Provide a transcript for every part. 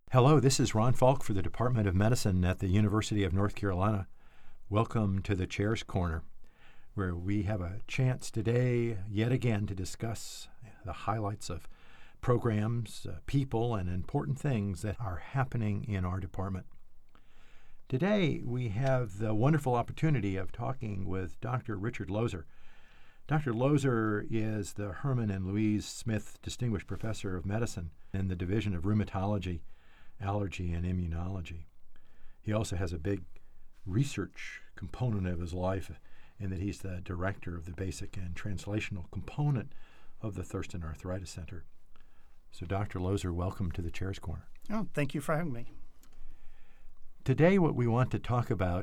Hello, this is Ron Falk for the Department of Medicine at the University of North Carolina. Welcome to the Chair's Corner, where we have a chance today, yet again, to discuss the highlights of programs, people, and important things that are happening in our department. Today, we have the wonderful opportunity of talking with Dr. Richard Lozer. Dr. Lozer is the Herman and Louise Smith Distinguished Professor of Medicine in the Division of Rheumatology, Allergy, and Immunology. He also has a big research component of his life in that he's the director of the basic and translational component of the Thurston Arthritis Center. So Dr. Lozer, welcome to the Chair's Corner. Oh, thank you for having me. Today what we want to talk about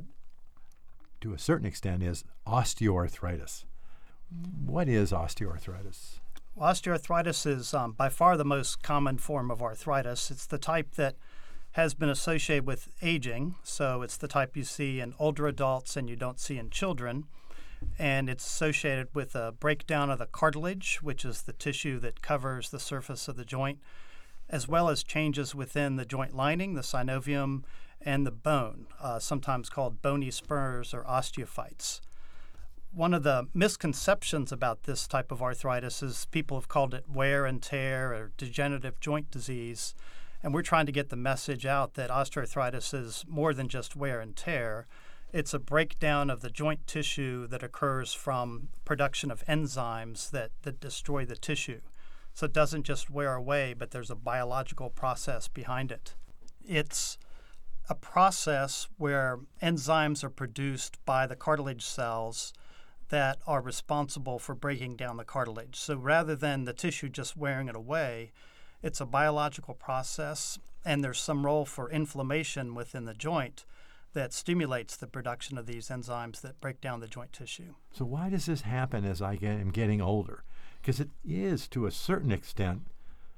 to a certain extent is osteoarthritis. What is osteoarthritis? Well, osteoarthritis is by far the most common form of arthritis. It's the type that has been associated with aging, so it's the type you see in older adults and you don't see in children. And it's associated with a breakdown of the cartilage, which is the tissue that covers the surface of the joint, as well as changes within the joint lining, the synovium, and the bone, sometimes called bony spurs or osteophytes. One of the misconceptions about this type of arthritis is people have called it wear and tear or degenerative joint disease, and we're trying to get the message out that osteoarthritis is more than just wear and tear. It's a breakdown of the joint tissue that occurs from production of enzymes that destroy the tissue. So it doesn't just wear away, but there's a biological process behind it. It's a process where enzymes are produced by the cartilage cells that are responsible for breaking down the cartilage. So rather than the tissue just wearing it away, it's a biological process, and there's some role for inflammation within the joint that stimulates the production of these enzymes that break down the joint tissue. So why does this happen as I am getting older? Because it is, to a certain extent,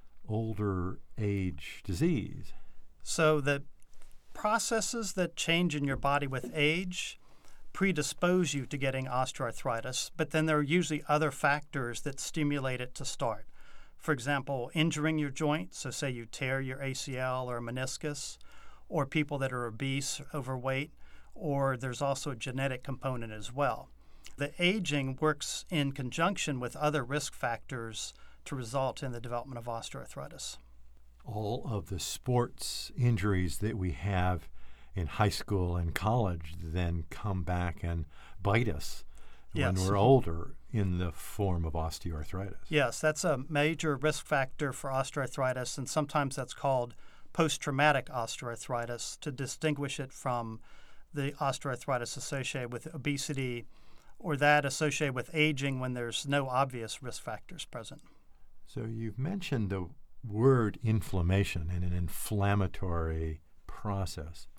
older age disease. So the processes that change in your body with age predispose you to getting osteoarthritis, but then there are usually other factors that stimulate it to start. For example, injuring your joint, so say you tear your ACL or meniscus, or people that are obese, overweight, or there's also a genetic component as well. The aging works in conjunction with other risk factors to result in the development of osteoarthritis. All of the sports injuries that we have in high school and college then come back and bite us when we're older in the form of osteoarthritis. Yes, that's a major risk factor for osteoarthritis, and sometimes that's called post-traumatic osteoarthritis to distinguish it from the osteoarthritis associated with obesity or that associated with aging when there's no obvious risk factors present. So you've mentioned the word inflammation and an inflammatory process.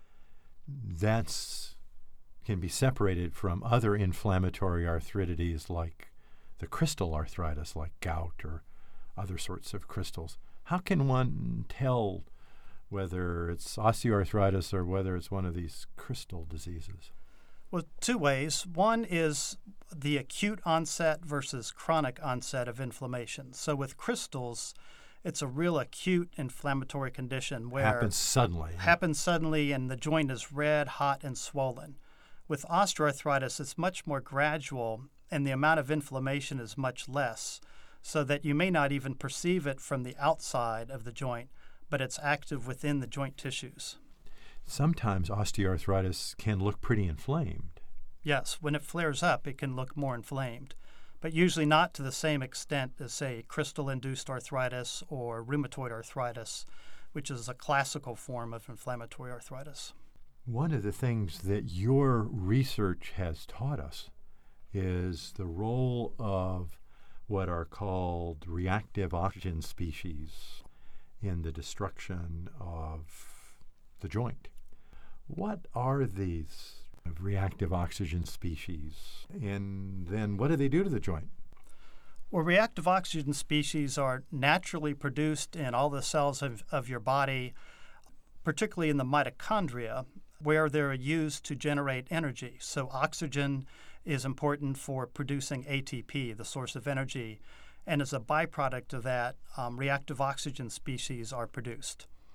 That can be separated from other inflammatory arthritides like the crystal arthritis, like gout or other sorts of crystals. How can one tell whether it's osteoarthritis or whether it's one of these crystal diseases? Well, two ways. One is the acute onset versus chronic onset of inflammation. So with crystals, it's a real acute inflammatory condition where happens suddenly and the joint is red, hot, and swollen. With osteoarthritis, it's much more gradual and the amount of inflammation is much less, so that you may not even perceive it from the outside of the joint, but it's active within the joint tissues. Sometimes osteoarthritis can look pretty inflamed. Yes, when it flares up, it can look more inflamed, but usually not to the same extent as, say, crystal-induced arthritis or rheumatoid arthritis, which is a classical form of inflammatory arthritis. One of the things that your research has taught us is the role of what are called reactive oxygen species in the destruction of the joint. What are these reactive oxygen species, and then what do they do to the joint? Well, reactive oxygen species are naturally produced in all the cells of your body, particularly in the mitochondria, where they're used to generate energy. So oxygen is important for producing ATP, the source of energy, and as a byproduct of that, reactive oxygen species are produced.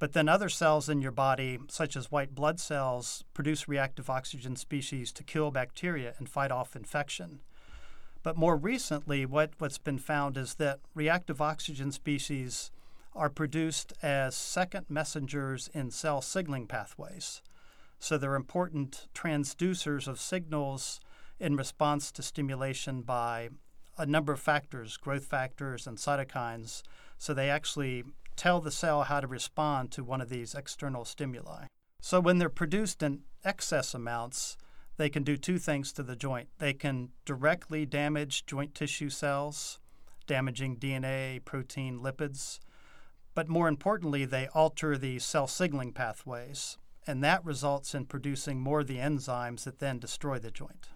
But then other cells in your body, such as white blood cells, produce reactive oxygen species to kill bacteria and fight off infection. But more recently, what's been found is that reactive oxygen species are produced as second messengers in cell signaling pathways. So they're important transducers of signals in response to stimulation by a number of factors, growth factors and cytokines. So they actually tell the cell how to respond to one of these external stimuli. So when they're produced in excess amounts, they can do two things to the joint. They can directly damage joint tissue cells, damaging DNA, protein, lipids. But more importantly, they alter the cell signaling pathways, and that results in producing more of the enzymes that then destroy the joint.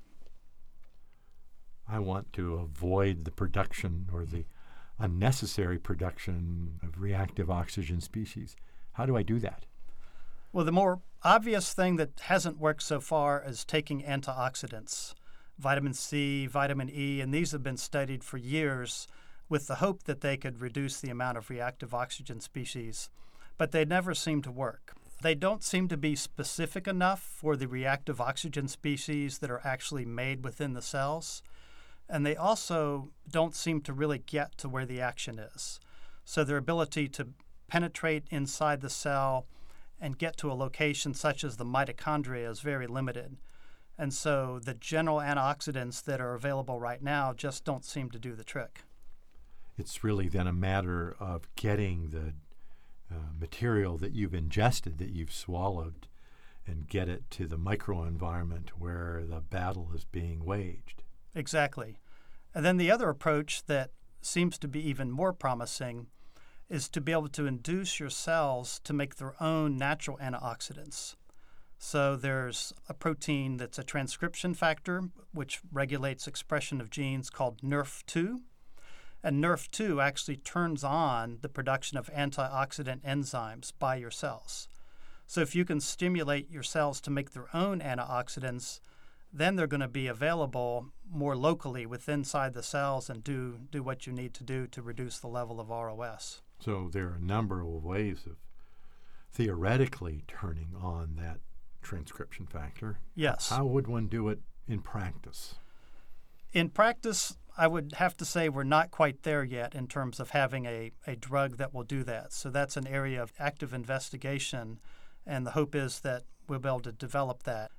I want to avoid the production or the unnecessary production of reactive oxygen species. How do I do that? Well, the more obvious thing that hasn't worked so far is taking antioxidants, vitamin C, vitamin E, and these have been studied for years with the hope that they could reduce the amount of reactive oxygen species, but they never seem to work. They don't seem to be specific enough for the reactive oxygen species that are actually made within the cells, and they also don't seem to really get to where the action is. So their ability to penetrate inside the cell and get to a location such as the mitochondria is very limited. And so the general antioxidants that are available right now just don't seem to do the trick. It's really then a matter of getting the material that you've ingested, that you've swallowed, and get it to the microenvironment where the battle is being waged. Exactly. And then the other approach that seems to be even more promising is to be able to induce your cells to make their own natural antioxidants. So there's a protein that's a transcription factor, which regulates expression of genes called NRF2. And NRF2 actually turns on the production of antioxidant enzymes by your cells. So if you can stimulate your cells to make their own antioxidants, then they're going to be available more locally within inside the cells and do what you need to do to reduce the level of ROS. So there are a number of ways of theoretically turning on that transcription factor. Yes. How would one do it in practice? In practice, I would have to say we're not quite there yet in terms of having a drug that will do that. So that's an area of active investigation, and the hope is that we'll be able to develop that.